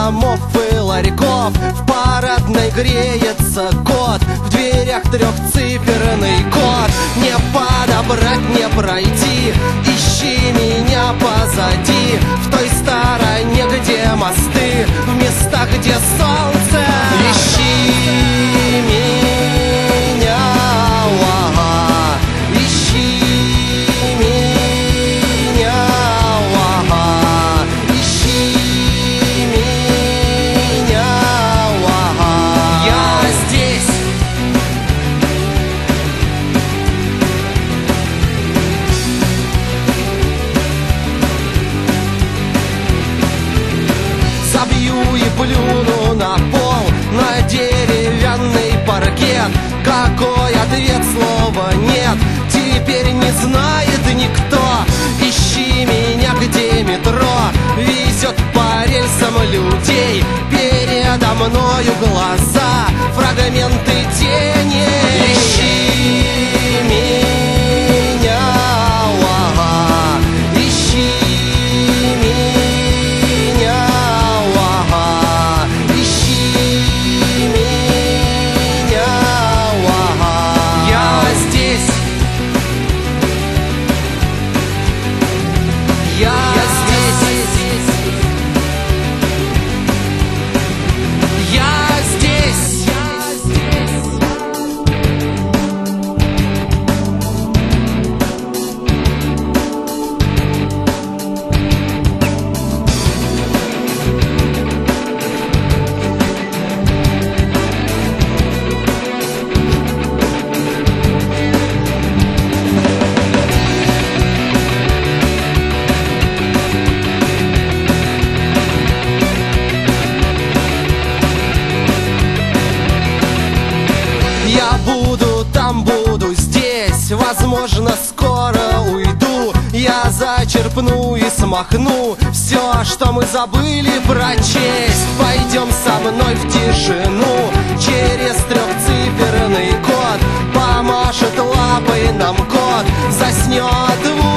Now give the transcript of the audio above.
домов и ларьков. В парадной греется кот, в дверях трехциферный код. Не подобрать, не пройти, ищи меня позади. В той стороне, где мосты, в местах, где солнце. Ищи меня, ага, ищи меня, ага, ищи меня, ага. Я здесь. Забью и плюну на пол, на деревянный паркет. Какой ответ, слова нет, теперь не знает никто. Ищи меня, где метро везет по рельсам людей. Передо мною глаза, фрагменты тени. Ищи меня, ага, ищи меня, ага, ищи меня, ага. Я здесь. Я здесь. Я здесь. Я буду там, буду здесь, возможно, скоро уйду. Я зачерпну и смахну все, что мы забыли прочесть. Пойдем со мной в тишину, через трехциферный код. Помашет лапой нам кот, заснет